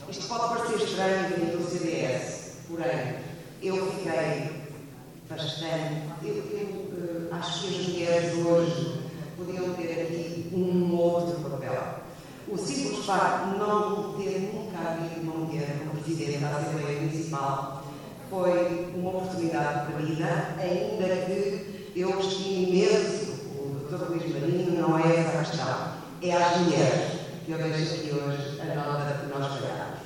Isto pode parecer estranho vindo do CDS, porém, eu fiquei bastante... Eu acho que as mulheres hoje podiam ter aqui um outro papel. O simples facto de não ter nunca havido uma mulher como Presidente da Assembleia Municipal foi uma oportunidade perdida, ainda que eu estimo imenso o Dr. Luís Marinho, não é essa a questão. É às mulheres que eu deixo aqui hoje a nota que nós falhamos.